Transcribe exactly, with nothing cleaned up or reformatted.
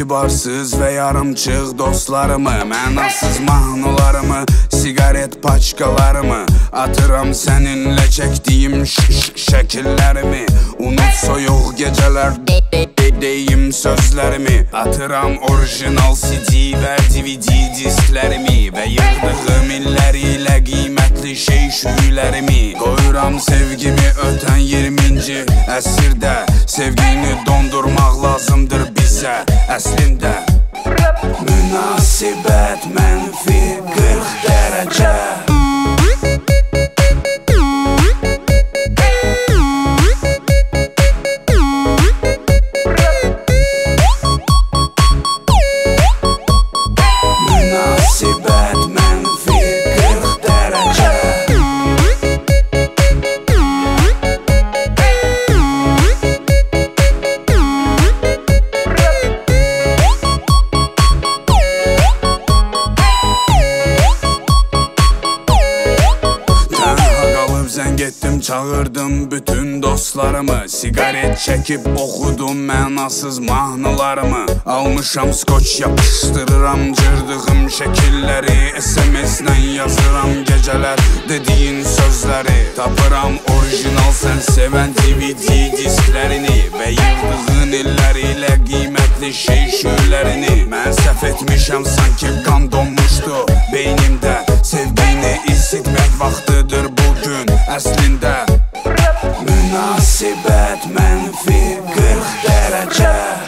etibarsız və yarımçıq dostlarımı, mənasız mahnılarımı, sigaret paçkalarımı atıram səninlə çəkdiyim şəkillərimi. Unut soyuq gecələr deyim sözlərimi, atıram orijinal C D və D V D disklərimi və yığdığım illəri ilə qiymətli şey-şüylərimi. Qoyuram sevgimi ötən iyirminci əsrdə, sevgini dondurmaq lazımdır bizə əslində. Münasibət mənfi qırx dərəcə. Zəng etdim, çağırdım bütün dostlarımı, sigaret çəkib oxudum mənasız mahnılarımı. Almışam skoç, yapışdırıram cırdığım şəkilləri, S M S-lə yazıram gecələr dediyin sözləri. Tapıram orijinal sən sevən D V D disklərini və yığdığın illəri ilə qiymətli şey-şüylərini. Mən səhv etmişəm, sanki qan donmuşdu beynimdə, sevgini isitmək vaxtıdır bugün əslində. Münasibət mənfi qırx dərəcə.